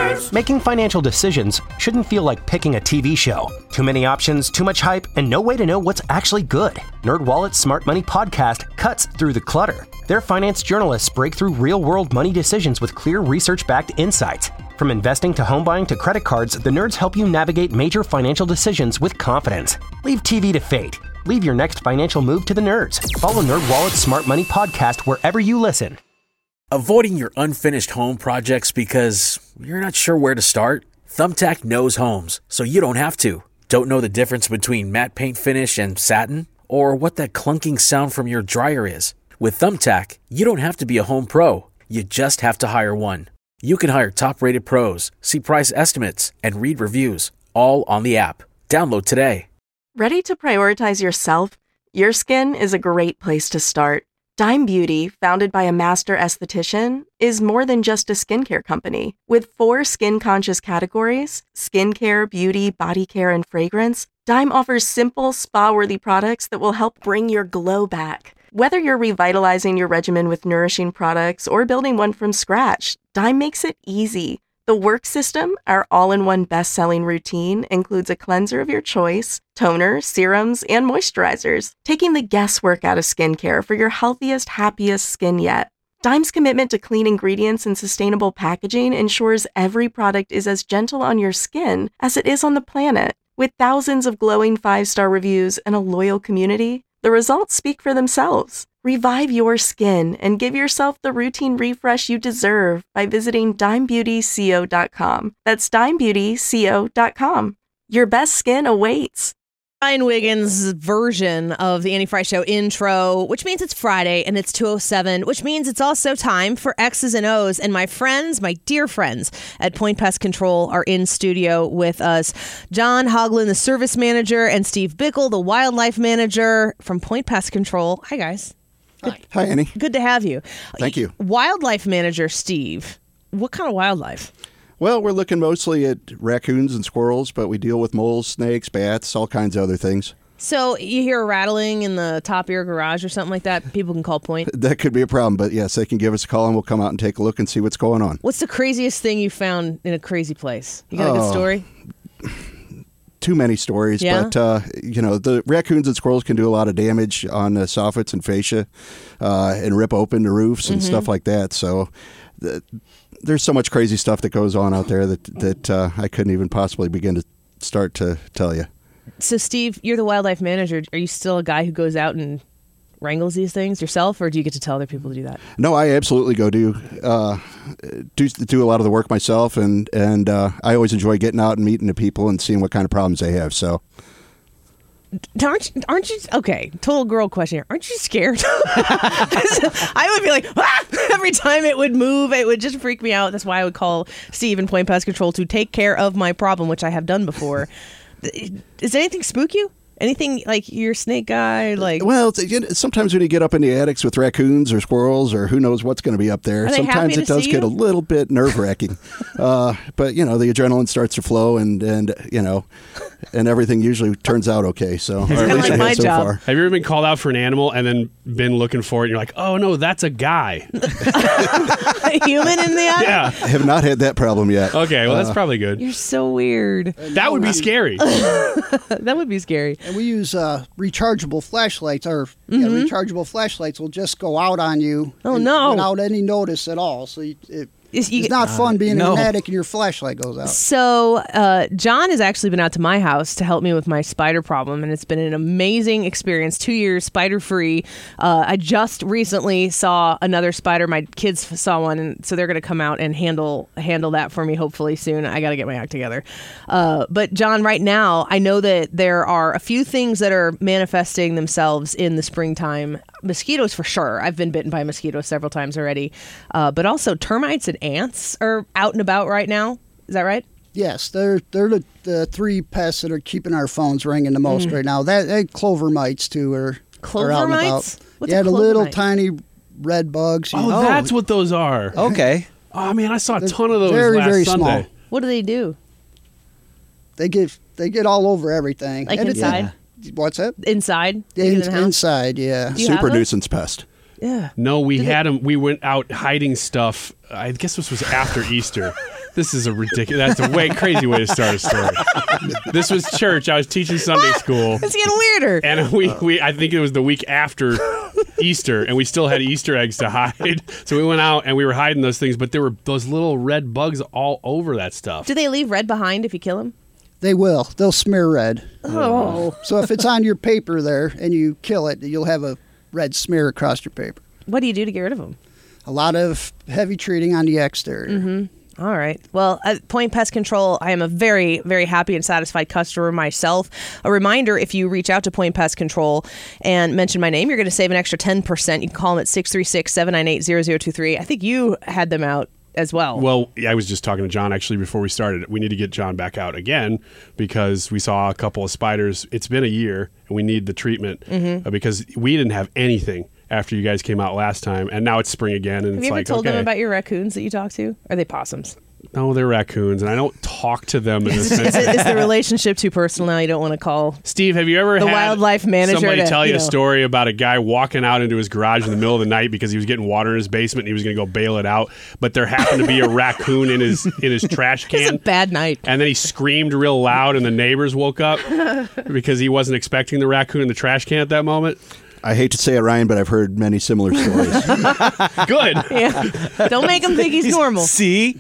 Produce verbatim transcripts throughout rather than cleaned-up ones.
Nerds! Making financial decisions shouldn't feel like picking a T V show. Too many options, too much hype, and no way to know what's actually good. NerdWallet's Smart Money Podcast cuts through the clutter. Their finance journalists break through real-world money decisions with clear research-backed insights. From investing to home buying to credit cards, the nerds help you navigate major financial decisions with confidence. Leave T V to fate. Leave your next financial move to the nerds. Follow NerdWallet's Smart Money Podcast wherever you listen. Avoiding your unfinished home projects because you're not sure where to start? Thumbtack knows homes, so you don't have to. Don't know the difference between matte paint finish and satin? Or what that clunking sound from your dryer is? With Thumbtack, you don't have to be a home pro. You just have to hire one. You can hire top-rated pros, see price estimates, and read reviews, all on the app. Download today. Ready to prioritize yourself? Your skin is a great place to start. Dime Beauty, founded by a master esthetician, is more than just a skincare company. With four skin-conscious categories, skincare, beauty, body care, and fragrance, Dime offers simple, spa-worthy products that will help bring your glow back. Whether you're revitalizing your regimen with nourishing products or building one from scratch, Dime makes it easy. The Work System, our all-in-one best-selling routine, includes a cleanser of your choice, toner, serums, and moisturizers, taking the guesswork out of skincare for your healthiest, happiest skin yet. Dime's commitment to clean ingredients and sustainable packaging ensures every product is as gentle on your skin as it is on the planet. With thousands of glowing five-star reviews and a loyal community, the results speak for themselves. Revive your skin and give yourself the routine refresh you deserve by visiting dime beauty co dot com. That's dime beauty co dot com. Your best skin awaits. Ryan Wiggins' version of the Annie Fry Show intro, which means it's Friday and it's two oh seven, which means it's also time for X's and O's. And my friends, my dear friends at Point Pest Control are in studio with us. John Hoglund, the service manager, and Steve Bickle, the wildlife manager from Point Pest Control. Hi, guys. Hi. Hi, Annie. Good to have you. Thank you. Wildlife manager, Steve. What kind of wildlife? Well, we're looking mostly at raccoons and squirrels, but we deal with moles, snakes, bats, all kinds of other things. So you hear a rattling in the top of your garage or something like that, people can call Point? That could be a problem, but yes, they can give us a call and we'll come out and take a look and see what's going on. What's the craziest thing you found in a crazy place? You got a oh, good story? Too many stories, yeah? but uh, you know, the raccoons and squirrels can do a lot of damage on the soffits and fascia uh, and rip open the roofs and mm-hmm. stuff like that. So the, there's so much crazy stuff that goes on out there that that uh, I couldn't even possibly begin to start to tell you. So, Steve, you're the wildlife manager. Are you still a guy who goes out and wrangles these things yourself, or do you get to tell other people to do that? No, I absolutely go do uh, do do a lot of the work myself, and and uh, I always enjoy getting out and meeting the people and seeing what kind of problems they have. So, aren't you, aren't you okay? Total girl question here. Aren't you scared? I would be like ah! Every time it would move, it would just freak me out. That's why I would call Steve and Point Pest Control to take care of my problem, which I have done before. Does anything spook you? Anything like you're a snake guy? Like, well, it's, sometimes when you get up in the attics with raccoons or squirrels or who knows what's going to be up there, sometimes it does get a little bit nerve wracking. uh, but you know, the adrenaline starts to flow, and and you know, and everything usually turns out okay. So, or at least like it my has so job. far. Have you ever been called out for an animal and then been looking for it, and you're like, oh no, that's a guy? A human in the attic? Yeah, I have not had that problem yet. Okay, well, that's uh, probably good. You're so weird. That would be scary. That would be scary. And we use uh, rechargeable flashlights, or mm-hmm. yeah, rechargeable flashlights will just go out on you. Oh, and, no. Without any notice at all. So you, it, It's, you, it's not fun being no. in an attic and your flashlight goes out. So uh, John has actually been out to my house to help me with my spider problem, and it's been an amazing experience. Two years spider-free. Uh, I just recently saw another spider. My kids saw one, and so they're going to come out and handle handle that for me hopefully soon. I got to get my act together. Uh, but John, right now, I know that there are a few things that are manifesting themselves in the springtime. Mosquitoes for sure. I've been bitten by a mosquito several times already, uh, but also termites and ants are out and about right now. Is that right? Yes, they're they're the, the three pests that are keeping our phones ringing the most mm. right now. That and clover mites too are clover are out and mites. about. What's yeah, a the clover little mite? tiny red bugs. Oh, know. that's what those are. Okay. Oh man, I saw a ton of those very, last very Sunday. small. What do they do? They get they get all over everything. Like And it- inside? What's that? Inside? In, in the house? inside, yeah. Do you have Super those? nuisance pest. Yeah. No, we Did had them. We went out hiding stuff. I guess this was after Easter. This is a ridiculous. That's a way crazy way to start a story. This was church. I was teaching Sunday school. It's getting weirder. And we, we, I think it was the week after Easter, and we still had Easter eggs to hide. So we went out and we were hiding those things, but there were those little red bugs all over that stuff. Do they leave red behind if you kill them? They will. They'll smear red. Oh. So if it's on your paper there and you kill it, you'll have a red smear across your paper. What do you do to get rid of them? A lot of heavy treating on the exterior. Mm-hmm. All right. Well, at Point Pest Control, I am a very, very happy and satisfied customer myself. A reminder, if you reach out to Point Pest Control and mention my name, you're going to save an extra ten percent. You can call them at six three six, seven nine eight, zero zero two three. I think you had them out as well. Well, I was just talking to John actually before we started. We need to get John back out again because we saw a couple of spiders. It's been a year, and we need the treatment Mm-hmm. uh, because we didn't have anything after you guys came out last time, and now it's spring again, and Have it's you ever like, told okay. them about your raccoons that you talk to? Are they possums? No, they're raccoons, and I don't talk to them in the Is, sense. it- is the relationship too personal now? You don't want to call? Steve, have you ever The had wildlife manager somebody to, tell you you a know- story about a guy walking out into his garage in the middle of the night because he was getting water in his basement and he was going to go bail it out, but there happened to be a raccoon in his in his trash It's a can, bad night. and then he screamed real loud, and the neighbors woke up because he wasn't expecting the raccoon in the trash can at that moment. I hate to say it, Ryan, but I've heard many similar stories. Good. Yeah. Don't make him think he's normal. See?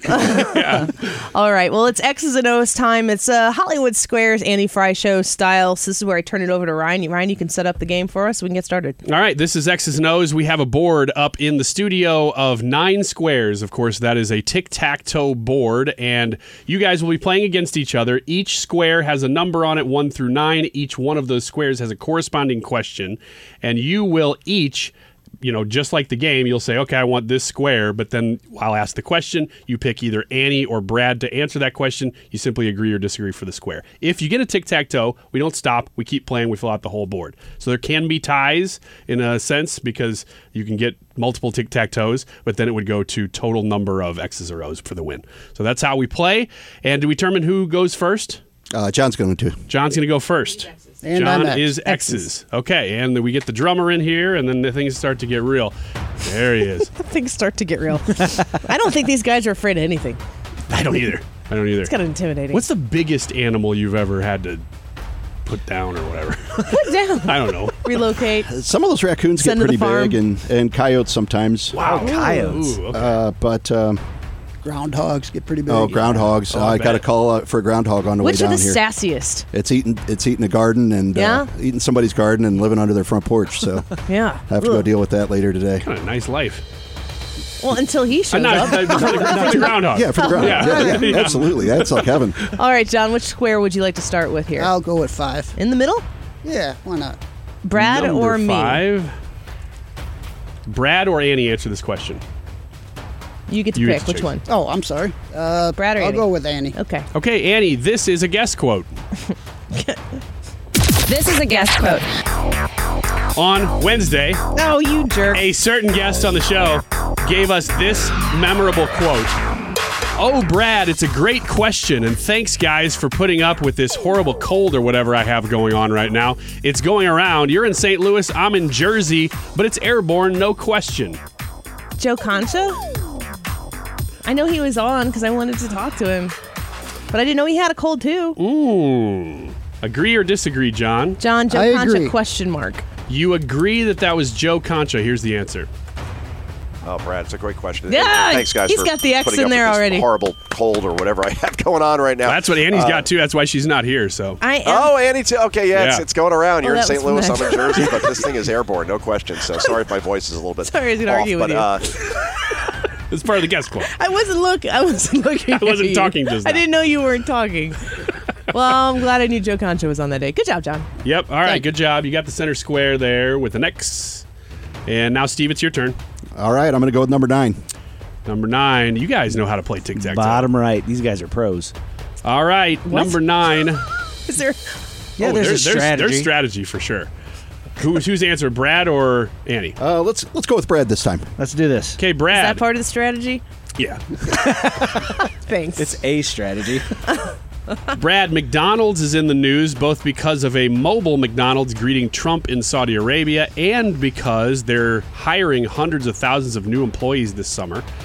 All right. Well, it's X's and O's time. It's uh, Hollywood Squares Annie Fry Show style. So this is where I turn it over to Ryan. Ryan, you can set up the game for us so we can get started. All right, this is X's and O's. We have a board up in the studio of nine squares. Of course, that is a tic-tac-toe board, and you guys will be playing against each other. Each square has a number on it, one through nine. Each one of those squares has a corresponding question, and you will each, you know, just like the game, you'll say, okay, I want this square, but then I'll ask the question. You pick either Annie or Brad to answer that question. You simply agree or disagree for the square. If you get a tic-tac-toe, we don't stop. We keep playing. We fill out the whole board. So there can be ties in a sense because you can get multiple tic-tac-toes, but then it would go to total number of X's or O's for the win. So that's how we play. And do we determine who goes first? Uh, John's going to. John's going to go first. And John I'm X. is X's. Okay, and then we get the drummer in here, and then the things start to get real. There he is. Things start to get real. I don't think these guys are afraid of anything. I don't either. I don't either. It's kind of intimidating. What's the biggest animal you've ever had to put down or whatever? Put down? I don't know. Relocate. Some of those raccoons Send get to the pretty farm. big, and, and coyotes sometimes. Wow, coyotes. Ooh, okay. Uh, but um, Groundhogs get pretty big. oh, groundhogs! Oh, uh, I I got a bet. call out for a groundhog on the Which way are down the here. sassiest? It's eating. It's eating a garden and Yeah? uh, eating somebody's garden and living under their front porch. So Yeah. I have to go deal with that later today. Kind of nice life. Well, until he Uh, shows not, up. for, the, for the groundhog. Yeah, for the groundhog. Yeah. Yeah, yeah, Yeah. absolutely. That's like heaven. All right, John, which square would you like to start with here? I'll go with five. In the middle? Yeah, why not? Brad Number or me? five. Brad or Annie answer this question. You get to You get pick. to Which choose. one? Oh, I'm sorry. Uh, Brad or I'll Annie? go with Annie. Okay. Okay, Annie, this is a guest quote. This is a guest quote. On Wednesday, Oh, you jerk. a certain guest on the show gave us this memorable quote. Oh, Brad, it's a great question, and thanks, guys, for putting up with this horrible cold or whatever I have going on right now. It's going around. You're in Saint Louis, I'm in Jersey, but it's airborne, no question. Joe Concha? I know he was on because I wanted to talk to him. But I didn't know he had a cold, too. Ooh. Agree or disagree, John? John, Joe I Concha, agree. question mark. You agree that that was Joe Concha. Here's the answer. Oh, Brad, it's a great question. Yeah, And thanks, guys. he's for got the X putting in up there with this already. Horrible cold or whatever I have going on right now. That's what Annie's Uh, got, too. That's why she's not here, so. I am. Oh, Annie, too. Okay, yeah, It's, Yeah. it's going around. You're Oh, in that Saint was Louis, from I'm in that. Jersey, but this thing is airborne, no question. So sorry if my voice is a little bit Sorry, I was gonna off, argue with but, you. Uh, It's part of the guest quote. I wasn't look. I wasn't looking. I wasn't at you. talking just I now. didn't know you weren't talking. Well, I'm glad I knew Joe Concha was on that day. Good job, John. Yep. All right. Thank Good job. You got the center square there with an X. And now, Steve, it's your turn. All right, I'm going to go with number nine. Number nine. You guys know how to play tic-tac-toe. Bottom right. These guys are pros. All right. What? Number nine. Is there? Yeah, Oh, there's there- a strategy. There's strategy for sure. Who's, who's answer, Brad or Annie? Uh, let's let's go with Brad this time. Let's do this. Okay, Is Brad. that part of the strategy? Yeah. Thanks. It's a strategy. Brad, McDonald's is in the news both because of a mobile McDonald's greeting Trump in Saudi Arabia and because they're hiring hundreds of thousands of new employees this summer.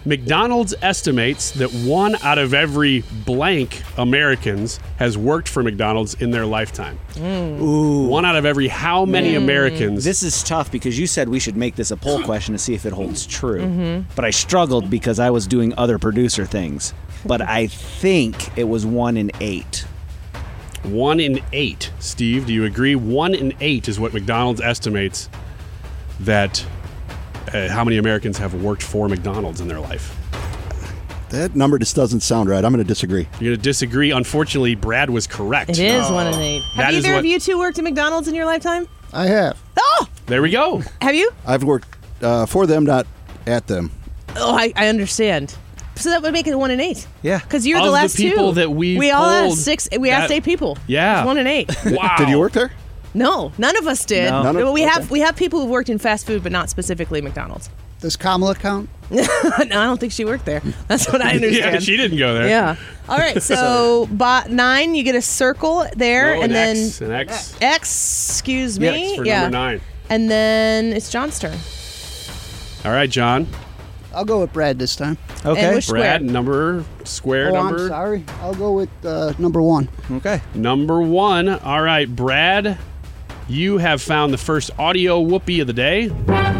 McDonald's estimates that one out of every blank Americans has worked for McDonald's in their lifetime. Ooh. One out of every how many Americans? This is tough because you said we should make this a poll question to see if it holds true. But I struggled because I was doing other producer things. But I think it was one in eight. One in eight. Steve, do you agree? One in eight is what McDonald's estimates that uh, how many Americans have worked for McDonald's in their life. That number just doesn't sound right. I'm going to disagree. You're going to disagree. Unfortunately, Brad was correct. It is one in eight. That Have is either what- of you two worked at McDonald's in your lifetime? I have. Oh, There we go. have you? I've worked uh, for them, not at them. Oh, I, I understand. So that would make it one in eight. Yeah. Because you're Of the the last people two. that we've we all polled, asked six. We asked that- eight people. Yeah. It's one in eight. Wow. Did you work there? No, none of us did. No. None of- But we have okay. we have people who've worked in fast food, but not specifically McDonald's. Does Kamala count? No, I don't think she worked there. That's what I understand. Yeah, she didn't go there. Yeah. All right. So, bot nine, you get a circle there, Oh, and an then X, an X. X. Excuse me. X for yeah. number nine. And then it's John's turn. All right, John. I'll go with Brad this time. Okay. And which Brad, square? number square Oh, number. I'm sorry. I'll go with uh, number one. Okay. Number one. All right, Brad, you have found the first audio whoopee of the day.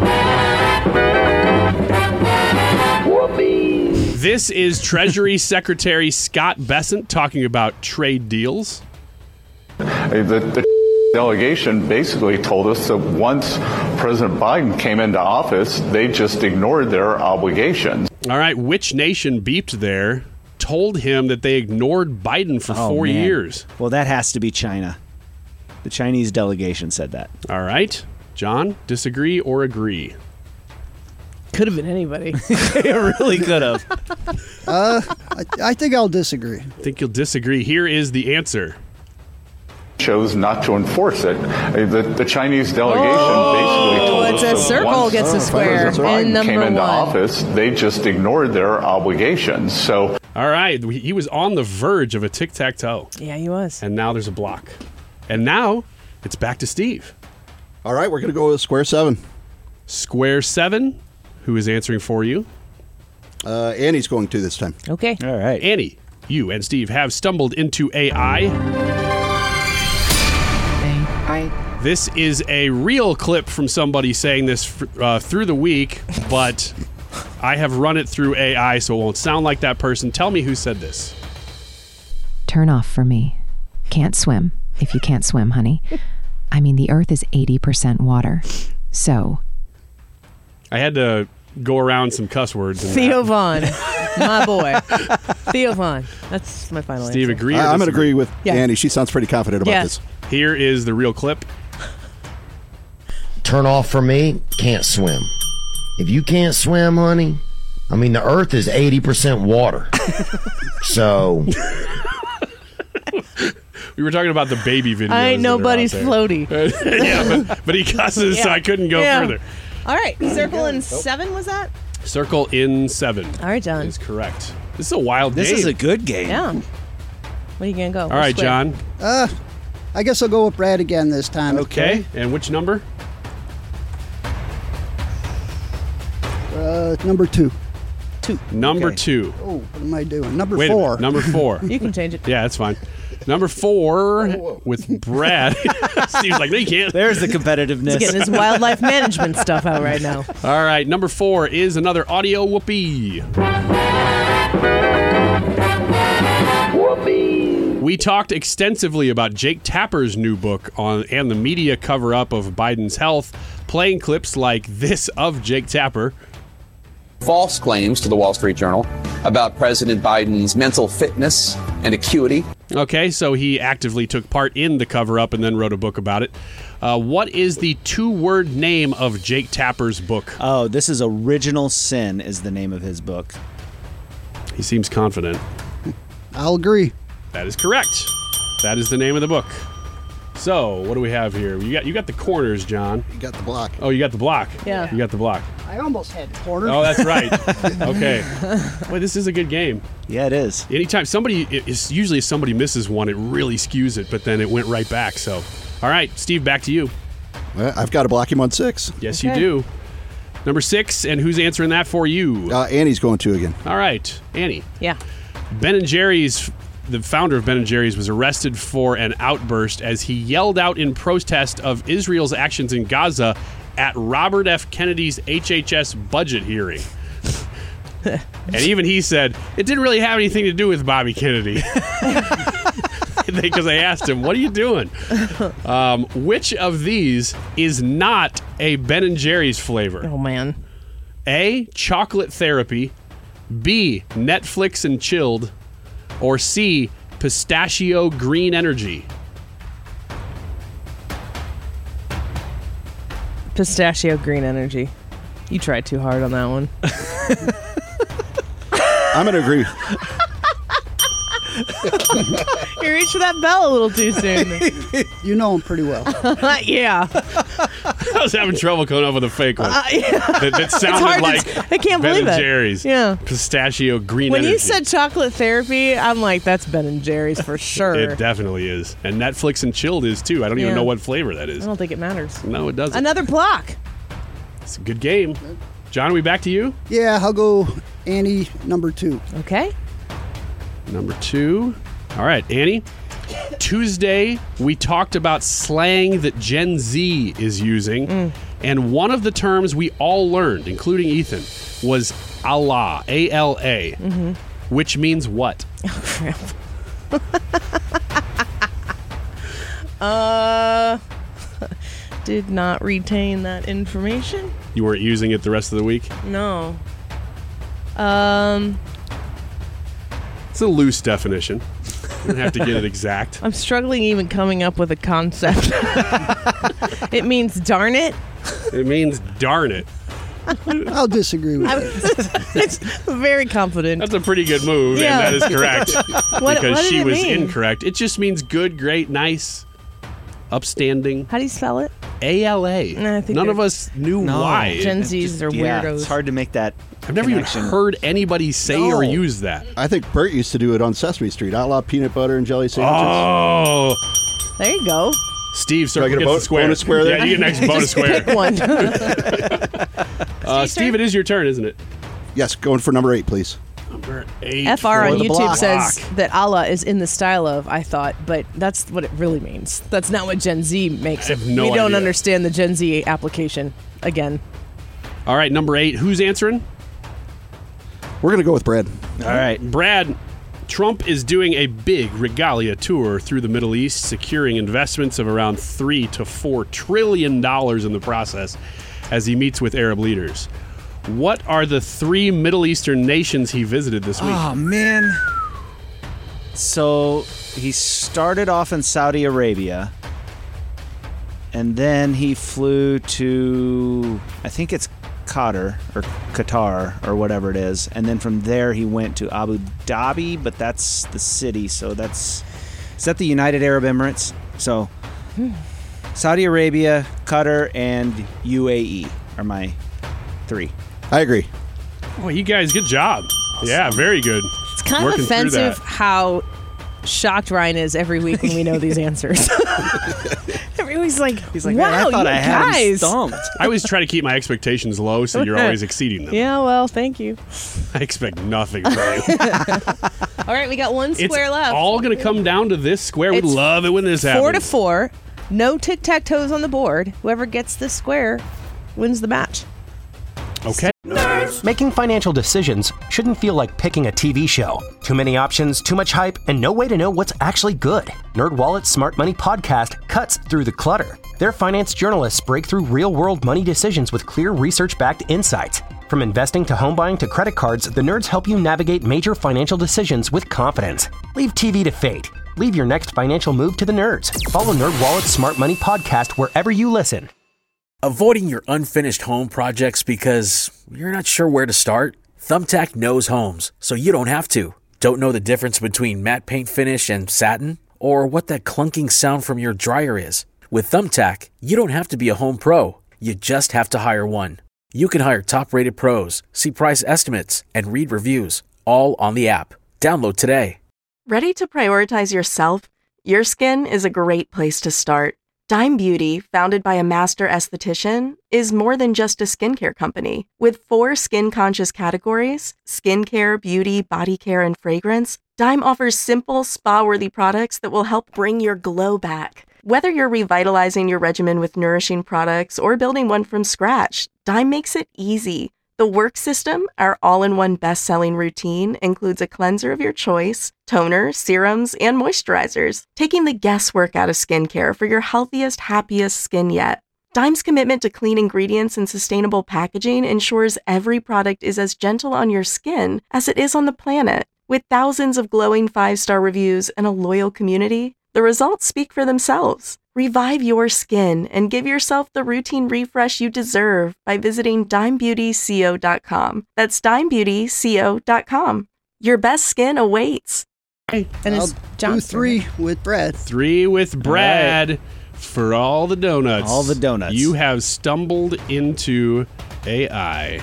Whoopee. This is Treasury Secretary Scott Bessent talking about trade deals. The, the delegation basically told us that once President Biden came into office, they just ignored their obligations. All right, which nation beeped there told him that they ignored Biden for Oh, four man. years? Well, that has to be China. The Chinese delegation said that. All right, John, disagree or agree? Could have been anybody. It really could have. Uh, I, I think I'll disagree. I think you'll disagree. Here is the answer. Chose not to enforce it. The, the Chinese delegation basically told it's us a that circle once gets a square President in Biden number came into one. office, they just ignored their obligations. So All right, he was on the verge of a tic-tac-toe, Yeah, he was. and now there's a block. And now it's back to Steve. All right, we're going to go with square seven. Square seven, who is answering for you? Uh, Annie's going to this time. Okay. All right. Annie, you and Steve have stumbled into A I. This is a real clip from somebody saying this uh, through the week, but I have run it through A I, so it won't sound like that person. Tell me who said this. Turn off for me. Can't swim if you can't swim, honey. I mean, the earth is eighty percent water. So, I had to go around some cuss words. in Theo that. Vaughn, my boy. Theo Vaughn. That's my final Steve, answer. agree or I, I'm going to disagree? agree with Yeah. Annie. She sounds pretty confident about Yes. this. Here is the real clip. Turn off for me, can't swim. If you can't swim, honey, I mean, the earth is eighty percent water. So, We were talking about the baby videos. I ain't that are out nobody's there. floaty. yeah, but, but he cusses, so Yeah. I couldn't go Yeah. further. All right. Circle in seven, was that? Circle in seven All right, John. is correct. This is a wild This game. is a good game. Yeah. Where are you going to go? All right, John. Uh, I guess I'll go with Brad again this time. Okay. And which number? Uh, number two. Number Okay. two. Oh, what am I doing? Number Wait a four. minute. Number four. You can change it. Yeah, that's fine. Number four with Brad. Steve's like, no, you can't. There's the competitiveness. He's getting his wildlife management stuff out right now. All right, number four is another audio whoopee. We talked extensively about Jake Tapper's new book on and the media cover-up of Biden's health, playing clips like this of Jake Tapper. False claims to the Wall Street Journal about President Biden's mental fitness and acuity. Okay, so he actively took part in the cover-up and then wrote a book about it. Uh, what is the two-word name of Jake Tapper's book? Oh, this is Original Sin is the name of his book. He seems confident. I'll agree. That is correct. That is the name of the book. So, what do we have here? You got you got the corners, John. You got the block. Oh, you got the block. Yeah. You got the block. I almost had corner. Oh, that's right. Okay. Boy, this is a good game. Yeah, it is. Anytime somebody, it's usually if somebody misses one, it really skews it, but then it went right back. So, all right, Steve, back to you. Well, I've got to block him on six. Yes, Okay. you do. Number six, and who's answering that for you? Uh, Annie's going to again. All right, Annie. Yeah. Ben and Jerry's, the founder of Ben and Jerry's, was arrested for an outburst as he yelled out in protest of Israel's actions in Gaza at Robert F. Kennedy's H H S budget hearing. And even he said, it didn't really have anything to do with Bobby Kennedy. Because they asked him, what are you doing? Um, which of these is not a Ben and Jerry's flavor? Oh, man. A, chocolate therapy. B, Netflix and chilled. Or C, pistachio green energy. Pistachio green energy. You tried too hard on that one. I'm going to agree. You reached for that bell a little too soon. You know him pretty well. Yeah. I was having trouble coming up with a fake one. Uh, yeah. that, that It's sounded hard to- like I can't Ben believe and it. Jerry's. Yeah. Pistachio green When energy. you said chocolate therapy, I'm like, that's Ben and Jerry's for sure. It definitely is. And Netflix and chilled is too. I don't even Yeah. know what flavor that I is. don't think it matters. No, it doesn't. Another block. It's a good game. John, are we back to you? Yeah, I'll go Annie number two. Okay. Number two. All right, Annie. Tuesday, we talked about slang that Gen Z is using. Mm. And one of the terms we all learned, including Ethan, was Allah, A L A, Mm-hmm. which means what? Oh, crap. uh, did not retain that information. You weren't using it the rest of the week? No. Um, It's a loose definition. You don't have to get it exact. I'm struggling even coming up with a concept. It means darn it. It means darn it. I'll disagree with I'm you. it's very confident. That's a pretty good move, Yeah. and that is correct. What- because what did she it was mean? incorrect. It just means good, great, nice, upstanding. How do you spell it? A L A. Nah, I think None they're- of us knew No. why. Gen It's Zs just- are yeah, weirdos. It's hard to make that. I've never connection. even heard anybody say or No. use that. I think Bert used to do it on Sesame Street. Outlaw peanut butter and jelly sandwiches. Oh, There you go. Steve, circle I get a gets bo- the square. bonus square there? Yeah, you get an extra bonus square. Pick one. Uh, Steve, it is your turn, isn't it? Yes, going for number eight, please. Number eight. F R for on the YouTube block. says that Allah is in the style of, I thought, but that's what it really means. That's not what Gen Z makes I it. have no we don't idea. understand the Gen Z application. Again. All right, number eight. Who's answering? We're going to go with Brad. All right. Brad, Trump is doing a big regalia tour through the Middle East, securing investments of around three to four trillion dollars in the process as he meets with Arab leaders. What are the three Middle Eastern nations he visited this week? Oh, man. So he started off in Saudi Arabia, and then he flew to, I think it's Qatar or Qatar or whatever it is, and then from there he went to Abu Dhabi, but that's the city, so that's is that the United Arab Emirates? So Saudi Arabia, Qatar, and U A E are my three. I agree. Oh, you guys, good job. Yeah, very good. It's kind Working of through offensive that. how shocked Ryan is every week when we know these answers. Every week's like, He's like, wow, man, I thought you I had him guys. stumped. I always try to keep my expectations low, so you're always exceeding them. Yeah, well, thank you. I expect nothing from you. All right, we got one It's square left. all going to come down to this square. We It's love it when this happens. Four to four. No tic-tac-toes on the board. Whoever gets this square wins the match. Okay. Making financial decisions shouldn't feel like picking a T V show. Too many options, too much hype, and no way to know what's actually good. NerdWallet's Smart Money Podcast cuts through the clutter. Their finance journalists break through real-world money decisions with clear research-backed insights. From investing to home buying to credit cards, the nerds help you navigate major financial decisions with confidence. Leave T V to fate. Leave your next financial move to the nerds. Follow NerdWallet's Smart Money Podcast wherever you listen. Avoiding your unfinished home projects because you're not sure where to start? Thumbtack knows homes, so you don't have to. Don't know the difference between matte paint finish and satin? Or what that clunking sound from your dryer is? With Thumbtack, you don't have to be a home pro. You just have to hire one. You can hire top-rated pros, see price estimates, and read reviews, all on the app. Download today. Ready to prioritize yourself? Your skin is a great place to start. Dime Beauty, founded by a master esthetician, is more than just a skincare company. With four skin-conscious categories, skincare, beauty, body care, and fragrance, Dime offers simple, spa-worthy products that will help bring your glow back. Whether you're revitalizing your regimen with nourishing products or building one from scratch, Dime makes it easy. The Work System, our all-in-one best-selling routine, includes a cleanser of your choice, toner, serums, and moisturizers, taking the guesswork out of skincare for your healthiest, happiest skin yet. Dime's commitment to clean ingredients and sustainable packaging ensures every product is as gentle on your skin as it is on the planet. With thousands of glowing five-star reviews and a loyal community, the results speak for themselves. Revive your skin and give yourself the routine refresh you deserve by visiting dime beauty co dot com. That's dime beauty co dot com. Your best skin awaits. And it's Do three with Brad. Three with Brad right. for all the donuts. All the donuts. You have stumbled into A I.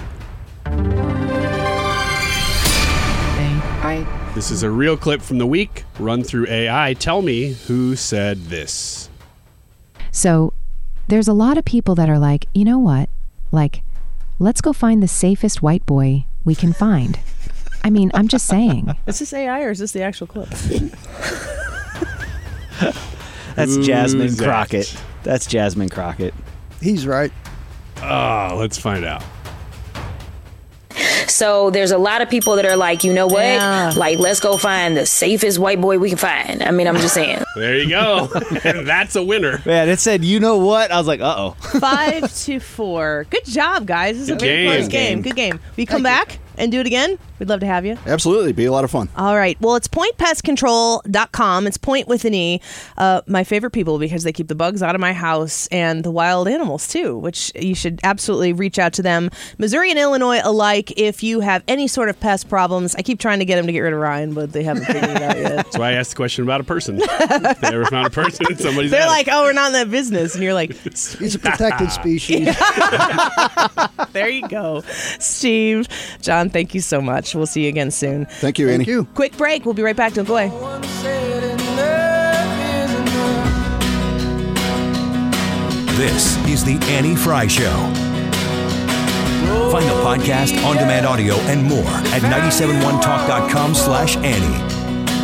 I. This is a real clip from the week. Run through A I. Tell me who said this. So there's a lot of people that are like, you know what? Like, let's go find the safest white boy we can find. I mean, I'm just saying. Is this A I or is this the actual clip? That's Who's Jasmine that? Crockett. That's Jasmine Crockett. He's right. Oh, let's find out. So there's a lot of people that are like, you know what? Yeah. Like, let's go find the safest white boy we can find. I mean, I'm just saying. There you go. That's a winner. Man, it said, you know what? I was like, uh-oh. Five to four. Good job, guys. This is Good a very game. close game. Good game. Will you come back and do it again? We'd love to have you. Absolutely. Be a lot of fun. All right. Well, it's point pest control dot com. It's point with an E. Uh, my favorite people because they keep the bugs out of my house and the wild animals too, which you should absolutely reach out to them. Missouri and Illinois alike, if you have any sort of pest problems. I keep trying to get them to get rid of Ryan, but they haven't figured it out yet. That's why I asked the question about a person. If they ever found a person, somebody's They're had like, it. oh, we're not in that business. And you're like, He's a protected species. there you go. Steve, John, thank you so much. We'll see you again soon. Thank you, Annie. Thank you. Quick break. We'll be right back. Don't go away. This is the Annie Fry Show. Find the podcast, on-demand audio, and more at nine seven one talk dot com slash Annie.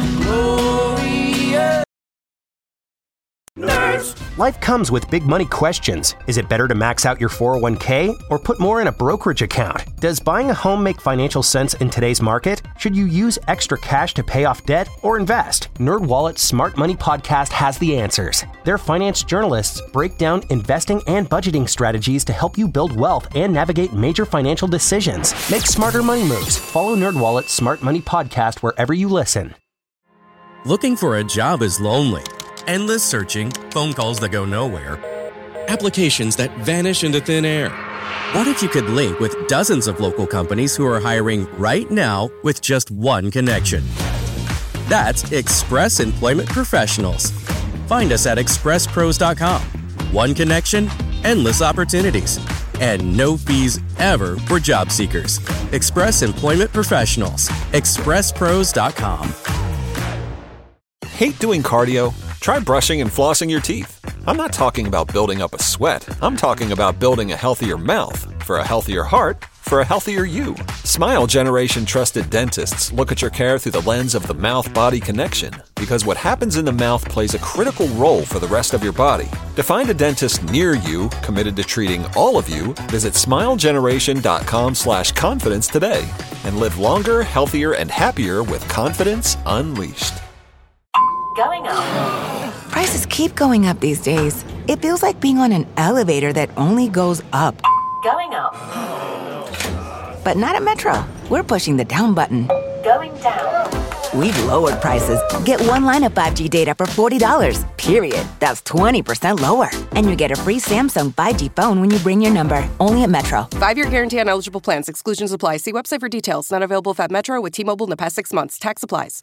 Life comes with big money questions. Is it better to max out your four oh one k or put more in a brokerage account? Does buying a home make financial sense in today's market? Should you use extra cash to pay off debt or invest? NerdWallet's Smart Money Podcast has the answers. Their finance journalists break down investing and budgeting strategies to help you build wealth and navigate major financial decisions. Make smarter money moves. Follow NerdWallet's Smart Money Podcast wherever you listen. Looking for a job is lonely. Endless searching, phone calls that go nowhere, applications that vanish into thin air. What if you could link with dozens of local companies who are hiring right now with just one connection? That's Express Employment Professionals. Find us at express pros dot com. One connection, endless opportunities, and no fees ever for job seekers. Express Employment Professionals. express pros dot com. Hate doing cardio? Try brushing and flossing your teeth. I'm not talking about building up a sweat. I'm talking about building a healthier mouth for a healthier heart for a healthier you. Smile Generation trusted dentists look at your care through the lens of the mouth-body connection because what happens in the mouth plays a critical role for the rest of your body. To find a dentist near you committed to treating all of you, visit smile generation dot com slash confidence today and live longer, healthier, and happier with confidence unleashed. Going up. Prices keep going up these days. It feels like being on an elevator that only goes up. Going up. But not at Metro. We're pushing the down button. Going down. We've lowered prices. Get one line of five G data for forty dollars. Period. That's twenty percent lower. And you get a free Samsung five G phone when you bring your number. Only at Metro. Five-year guarantee on eligible plans. Exclusions apply. See website for details. Not available at Metro with T-Mobile in the past six months. Tax applies.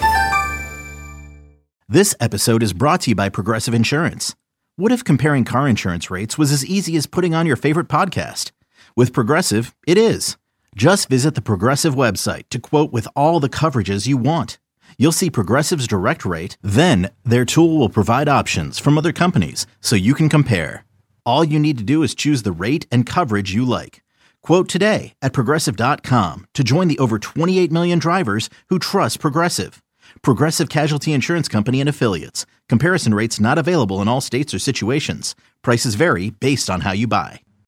This episode is brought to you by Progressive Insurance. What if comparing car insurance rates was as easy as putting on your favorite podcast? With Progressive, it is. Just visit the Progressive website to quote with all the coverages you want. You'll see Progressive's direct rate, then their tool will provide options from other companies so you can compare. All you need to do is choose the rate and coverage you like. Quote today at Progressive dot com to join the over twenty-eight million drivers who trust Progressive. Progressive Casualty Insurance Company and Affiliates. Comparison rates not available in all states or situations. Prices vary based on how you buy.